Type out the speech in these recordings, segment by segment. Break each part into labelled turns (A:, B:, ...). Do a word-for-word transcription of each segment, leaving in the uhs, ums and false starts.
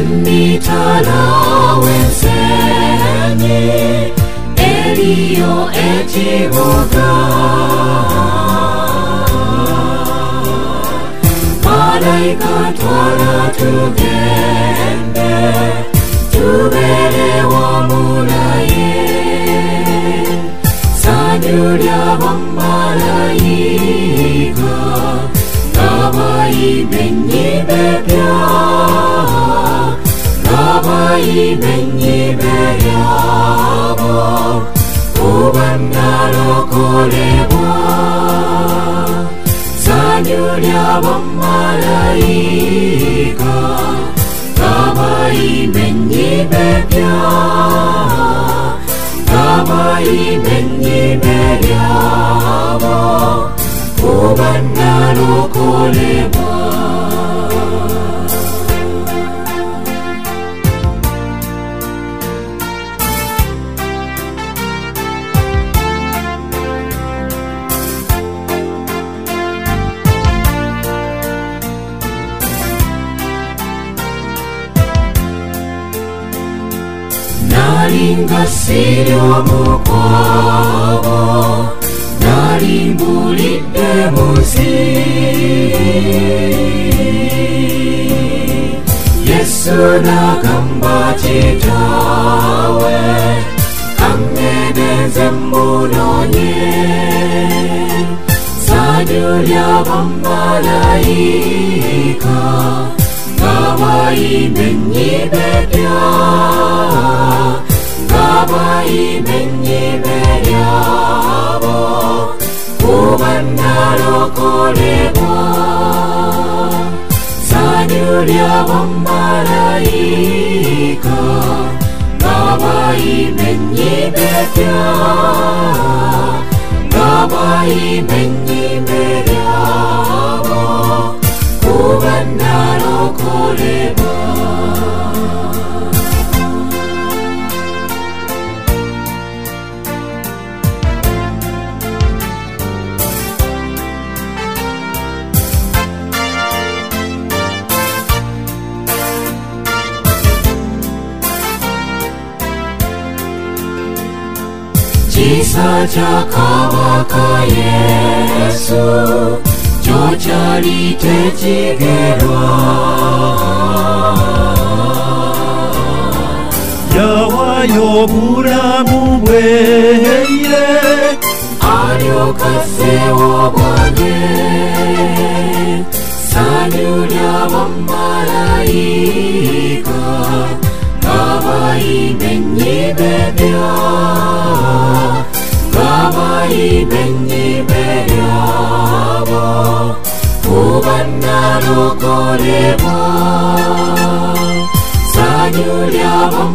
A: Mitala wenseni Elio etivoga Malaika twala tugende Tubere wa mulaye Sanyulya bamalaika Gabai benyi bebya Gabai benyi beryabo Ubandalo kolebwa Sanyulya bamalaika Gabai benyi bebya Gabai benyi beryabo Ubandalo kolebwa Nalinga sirio mukwabo Nalimbulidde musi Yesu nagamba kitawe Kangeneze munonye Sanyulya bamalaika Gabai benyi bebya Gabai benyi beryabo Ubandalo kolebwa Sanyulya bamalaika Gabai benyi bebya Gabai benyi beryabo Ubandalo kolebwa Kisa kya Kabaka Yesu Kyokyali tekigerwa
B: Yawayo obulamu bwe
A: alyoka asseewo bwange Sanyulya bamalaika Gabai benyi bebya Gabai benyi beryabo Ubandalo kolebwa Sanyulya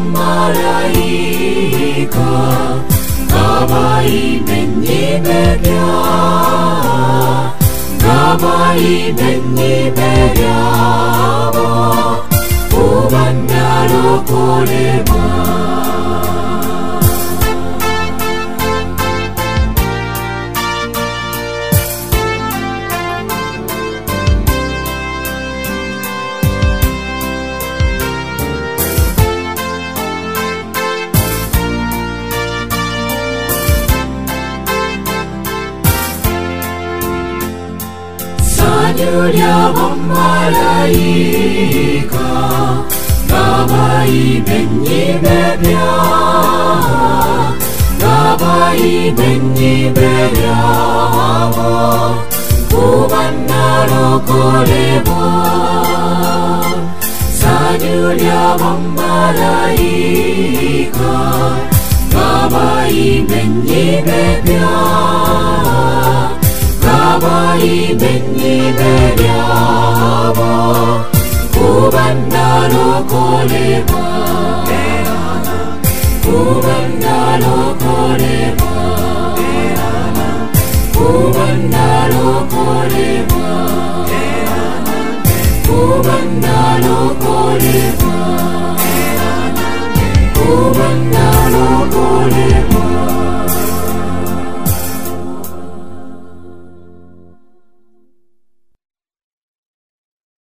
A: bamalaika Gabai benyi bebya Gabai benyi beryabo Ubandalo kolebwa Sanyulya bamalaika Gabai benyi bebya Gabai benyi beryabo Ubandalo kolebwa Sanyulya bamalaika Gabai benyi bebya Gabai benyi beryabo Ubandalo kolebwa Ubandalo kolebwa Ubandalo kolebwa Ubandalo kolebwa Ubandalo kolebwa